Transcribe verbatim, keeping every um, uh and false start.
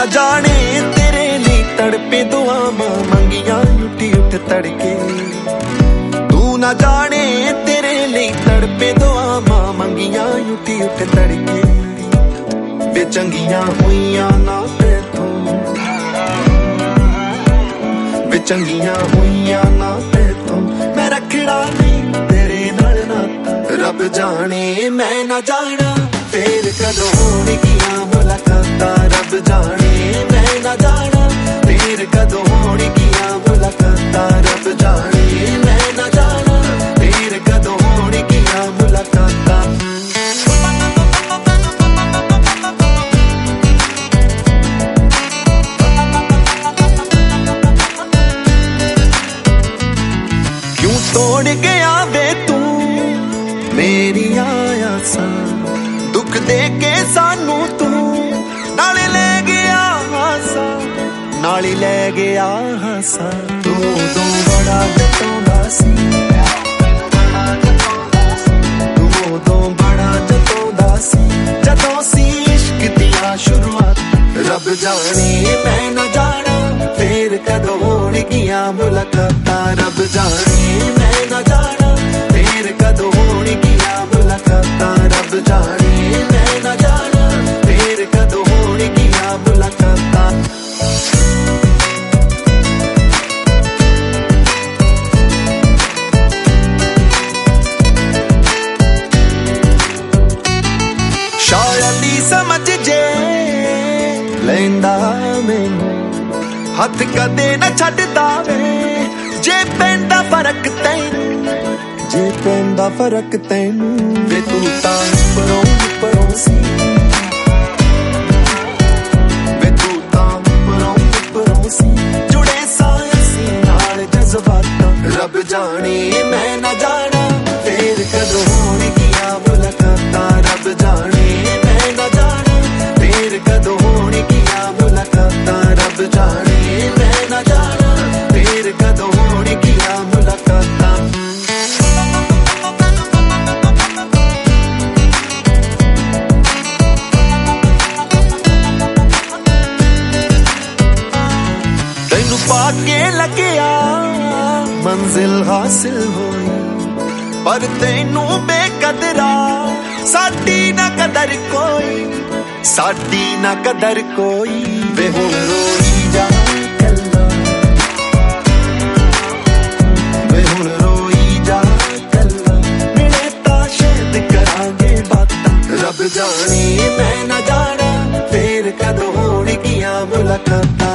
जाने तेरे लिए तड़पे दुआवां मंगियां उठी उठ तड़के। तू ना जाने तेरे लिए तड़पे दुआवां मंगियां उठी उठ तड़के। वे चंगियां हुइयां ना तेथों, वे चंगियां हुइयां ना तेथों, मैं रखड़ा नहीं तेरे नाल नाता। रब जाने मैं ना जाना फिर कदों होणगियां मुलाकातां। रब जाने मैं ना जाना फिर कदों होणगियां मुलाकातां। रब जाने मैं ना जाना फिर कदों होणगियां मुलाकातां। क्यों तोड़ गया वे तू मेरी आयासां, दुख दे के सानू तू नाले ले गया हासा, नाले ले गया हासा। तू तो बड़ा जतोंदा सी, तू तो बड़ा जतोंदा सी जदों सी इश्क दियां शुरुआत। रब जाने मैं ना जाना फिर कदों होणगियां मुलाकातां। रब जाने मैं ना जाना फिर कदों होणगियां मुलाकातां। रब जाने मैं ना जाना फिर कदों होणगियां मुलाकातां। शायद ही समझ जे लैंदा मैनू हथ कदे न छड्डदा वे। जे पैंदा फर्क तैनू, जे पैंदा फर्क तैनू, वे तू तां उपरों उपरों सी, वे तू तां उपरों उपरों सी, जुड़े सां नाल जज्बातां। रब जाने मैं ना जाना फिर कदों होणगियां मुलाकातां। रब जाने मैं ना जाना फिर कदों होणगियां मुलाकातां। रब जाने मैं ना जाना फिर कदों होणगियां मुलाकातां। तैनू पाके लग्या मंजिल हासिल होई, पर तैनू बेकदरा साडी ना कदर कोई, साडी ना कदर कोई। वे हुण रोई जा कल्ला, वे हुण रोई जा कल्ला, मिले तां शायद करांगे बातां। रब जाने मैं ना जाना फिर कदों होणगियां मुलाकातां।